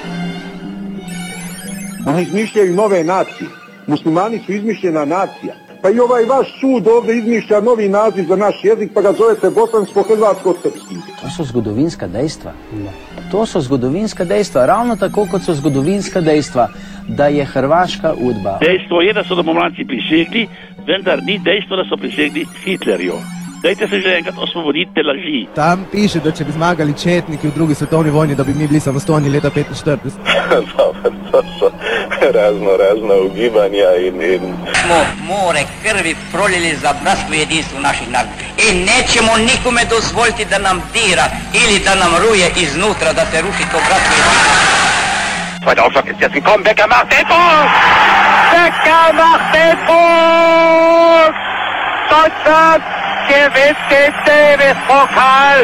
Oni izmišljaju nove nacije. Muslimani su izmišljena nacija. Pa i ovaj vaš sud ovdje izmišlja novi naziv za naš jezik, pa ga zovete bosansko-hrvatsko-srpski. To so zgodovinska dejstva. To so zgodovinska dejstva. Ravno tako, kot so zgodovinska dejstva, da je Hrvaška udba. Dejstvo je, da so domobranci prisegli, vendar ni dejstvo, da so prisegli Hitlerju. Dajte se že enkrat osvoboditi te laži. Tam piše, da če bi zmagali četniki v drugi svetovni vojni, da bi mi bili samostojni leta 1945. To so razno ugibanja in... Smo more krvi prolili za bratstvo i jedinstvo naših naroda. I nećemo nikome dozvoliti da nam dira ili da nam ruje iznutra, da se ruši to bratstvo i jedinstvo. Zweiter Aufschlag ist jetzt gekommen, Becker macht den Ball! Becker macht den Ball! Deutschland gewinnt den Davis-Pokal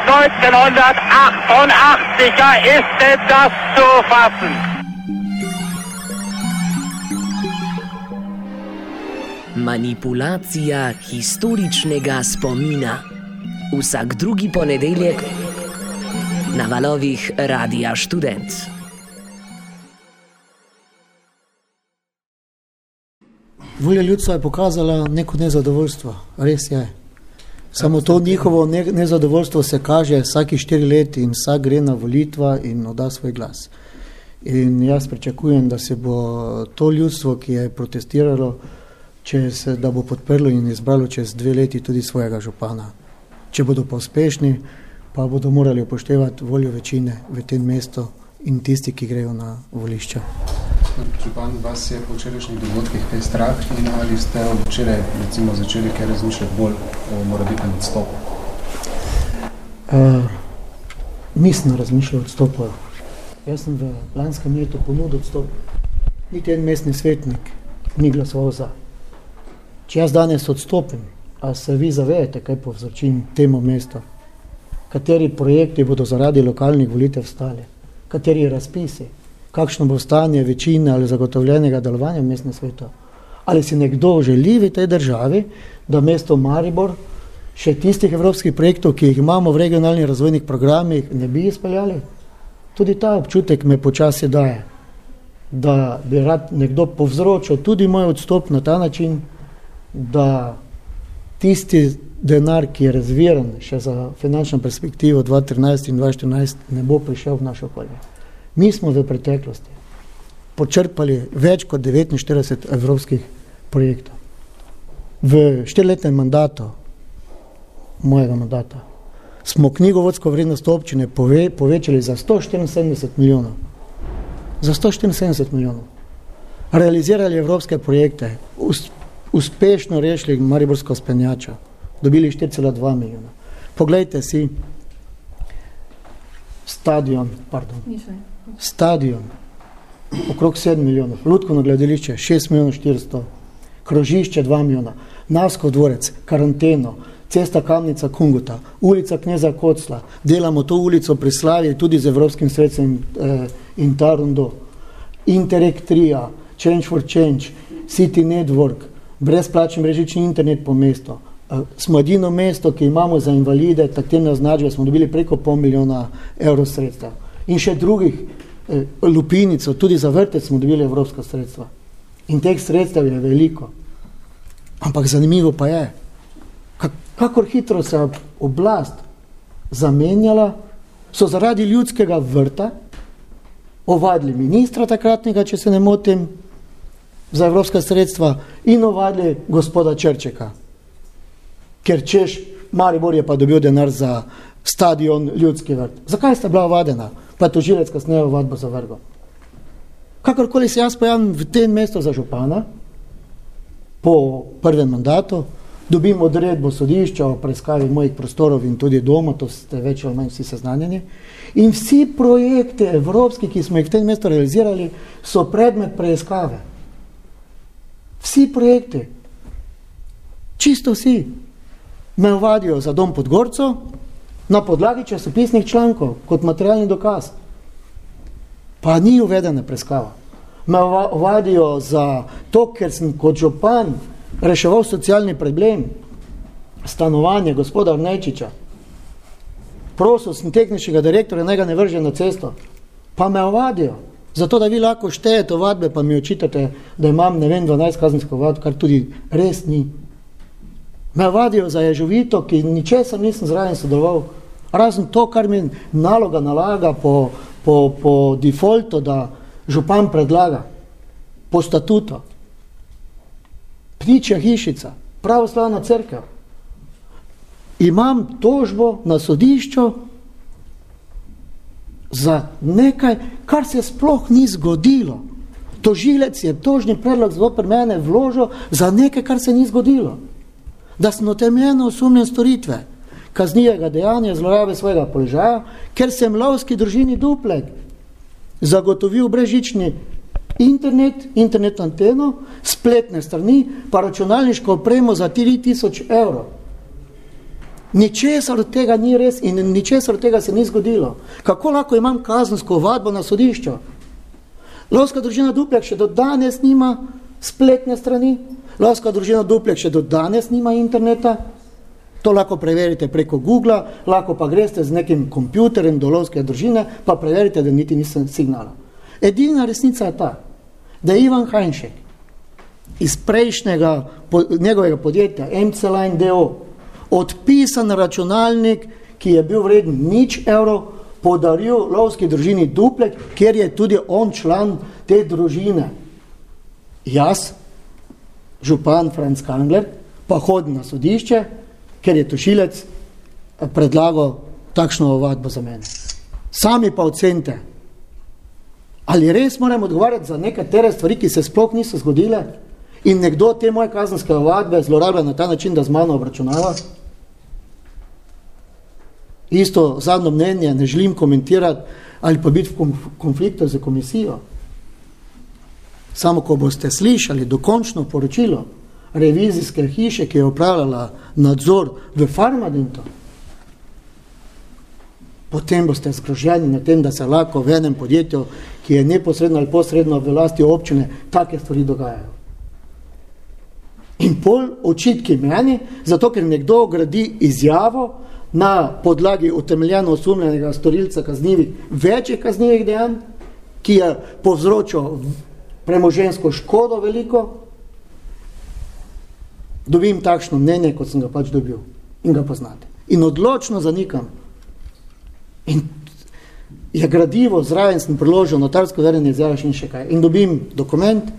1988, ja ist denn das zu fassen? Manipulacija historičnega spomina. Vsak drugi ponedeljek na valovih Radia Študent. Volja ljudstva je pokazala neko nezadovoljstvo, res je. Samo to njihovo nezadovoljstvo se kaže vsaki 4 leti in vsak gre na volitva in odda svoj glas. In jaz pričakujem, da se bo to ljudstvo, ki je protestiralo, da bo podprlo in izbralo čez 2 leti tudi svojega župana. Če bodo pa uspešni, pa bodo morali upoštevati voljo večine v tem mestu in tisti, ki grejo na volišča. Župan, vas je po včerajšnjih dogodkih kaj strah in ali ste od včeraj recimo začeli kaj razmišljati bolj o morebitnem odstopu? Nisem razmišljal odstopu. Jaz sem v lanskem letu ponudil odstop. Niti en mestni svetnik ni glasoval za. Če jaz danes odstopim, a se vi zavedate, kaj povzročim temu mestu? Kateri projekti bodo zaradi lokalnih volitev stali? Kateri razpisi? Kakšno bo stanje večine ali zagotovljenega delovanja v mestnem svetu? Ali si nekdo želi v tej državi, da mesto Maribor še tistih evropskih projektov, ki jih imamo v regionalnih razvojnih programih, ne bi izpeljali? Tudi ta občutek me počasi daje, da bi rad nekdo povzročil tudi moj odstop na ta način, da tisti denar, ki je razviran še za finančno perspektivo 2013 in 2014, ne bo prišel v našo okolje. Mi smo v preteklosti počrpali več kot 49 evropskih projektov. V 4-letnem mandatu, mojega mandata, smo knjigovodsko vrednost občine povečali za 174 milijonov. Za 174 milijonov. Realizirali evropske projekte, uspešno rešili mariborsko spenjačo, dobili 4,2 milijona. Poglejte si stadion, okrog 7 milijonov, lutkovno gledališče 6 milijonov 400, krožišče 2 milijona, Navskov dvorec, karanteno, cesta Kamnica Kunguta, ulica Kneza Kocla, delamo to ulico pri Slavi tudi z Evropskim sredstvom in Tarundo, Interreg 3, Change for Change, City Network, brezplačni mrežični internet po mestu. Smo edino mesto, ki imamo za invalide, taktemne označbe, smo dobili preko 500 milijona evrov sredstev. In še drugih lupinico, tudi za vrtec smo dobili evropska sredstva. In teh sredstev je veliko. Ampak zanimivo pa je, kakor hitro se je oblast zamenjala, so zaradi ljudskega vrta ovadili ministra takratnega, če se ne motim, za evropska sredstva in ovadili gospoda Čerčeka. Ker češ, Maribor je pa dobil denar za stadion Ljudski vrt. Zakaj sta bila ovadena? Pa je tožilec kasneje ovadbo zavrgel. Kakorkoli se jaz pojavim v tem mestu za župana, po prvem mandatu, dobim odredbo sodišča o preiskavi mojih prostorov in tudi doma, to ste več ali manj vsi seznanjeni. In vsi projekti evropski, ki smo jih v tem mestu realizirali, so predmet preiskave. Vsi projekti, čisto vsi, me ovadijo za dom pod Gorco na podlagi časopisnih člankov kot materialni dokaz. Pa ni uvedena preiskava. Me ovadijo za to, ker sem kot župan reševal socialni problem, stanovanje gospoda Arnejčiča. Prosil sem tehničnega direktorja, naj ga ne vrže na cesto. pa me ovadijo. Zato, da vi lahko štejete ovadbe, pa mi očitate, da imam, 12 kazenskih ovadb, kar tudi res ni. Me ovadijo za ježovito, ki ničesar nisem zraven sodeloval. Razen to, kar mi naloga nalaga po defaultu, da župan predlaga, po statutu. Ptičja hišica, pravoslavna cerkev. Imam tožbo na sodišču za nekaj, kar se sploh ni zgodilo. Tožilec je tožni predlog zoper mene vložil za nekaj, kar se ni zgodilo. Da sem utemeljeno osumljen storitve kaznivega dejanja zlorabe svojega položaja, ker sem lovski družini Duplek zagotovil brezžični internet anteno, spletne strani, pa računalniško opremo za 3000 evrov. Ničesar od tega ni res in ničesar od tega se ni zgodilo. Kako lahko imam kazensko ovadbo na sodišču? Lovska družina Duplek še do danes nima spletne strani, lovska družina Duplek še do danes nima interneta, to lahko preverite preko Googla, lahko pa greste z nekim kompjuterjem do lovske družine, pa preverite, da niti nisem signala. Edina resnica je ta, da je Ivan Hajnšek iz prejšnjega njegovega podjetja MC Line DO odpisan računalnik, ki je bil vreden 0 evrov, podaril lovski družini Duplek, kjer je tudi on član te družine. Jaz, župan Franc Kangler, pa hodim na sodišče, ker je tožilec predlagal takšno ovadbo za mene. Sami pa ocenite, ali res moram odgovarjati za nekatere stvari, ki se sploh niso zgodile in nekdo te moje kazenske ovadbe zlorablja na ta način, da z mano obračunava? Isto zadnjo mnenje ne želim komentirati ali pa biti v konfliktu z komisijo. Samo ko boste slišali dokončno poročilo revizijske hiše, ki je upravljala nadzor v Farmadintu, potem boste zgroženi na tem, da se lahko v enem podjetju, ki je neposredno ali posredno v lasti občine, take stvari dogajajo. In pol očitki meni, zato ker nekdo gradi izjavo na podlagi utemeljeno osumljenega storilca kaznivih, večjih kaznivih dejanj, ki je povzročil premoženjsko škodo veliko, dobim takšno mnenje, kot sem ga pač dobil. In ga poznate. In odločno zanikam. In je gradivo, zraven sem priložil notarsko verjene izjave in še kaj. In dobim dokument,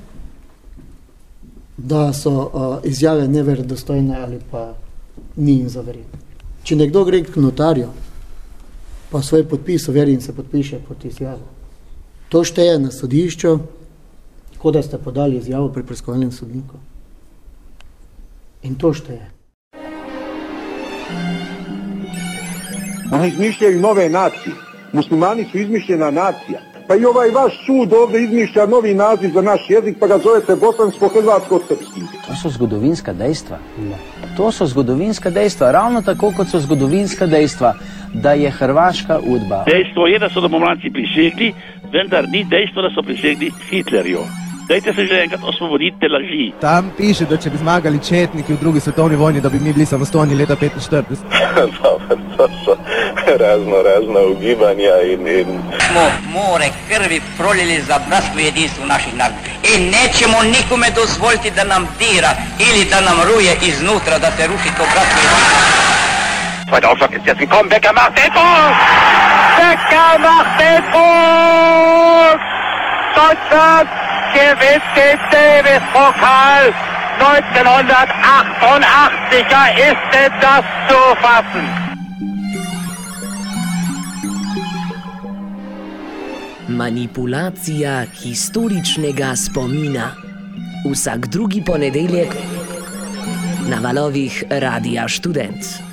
da so izjave neverodostojne ali pa ni jim zaverjeti. Če nekdo gre k notarju, pa svoj podpis overi in se podpiše pod izjavo, to šteje na sodišču, kot da ste podali izjavo pri preiskovalnem sodniku. In to šteje. Oni izmišljaju nove nacije. Muslimani su izmišljena nacija. Pa i ovaj vaš sud ovdje izmišlja novi naziv za naš jezik, pa ga zovete bosansko-hrvatsko-srpski. To so zgodovinska dejstva. To so zgodovinska dejstva. Ravno tako, kot so zgodovinska dejstva, da je hrvaška udba. Dejstvo je, da so domobranci prisegli, vendar ni dejstvo, da so prisegli Hitlerju. Dajte se že enkrat osvoboditi te laži. Tam piše, da če bi zmagali četniki v drugi svetovni vojni, da bi mi bili samostojni leta 1945. To so razna ugibanja in... Smo more krvi prolili za bratstvo i jedinstvo naših naroda. I nećemo nikome dozvoliti da nam dira ili da nam ruje iznutra, da se ruši to bratstvo i jedinstvo. Zweiter Aufschlag ist jetzt gekommen. Becker macht den Fuß! Becker macht den Fuß! Deutschland gewinnt den Davis-Pokal 1988. Ja, ist denn das zu fassen? Manipulacija historičnega spomina. Vsak drugi ponedeljek na valovih Radia Študent.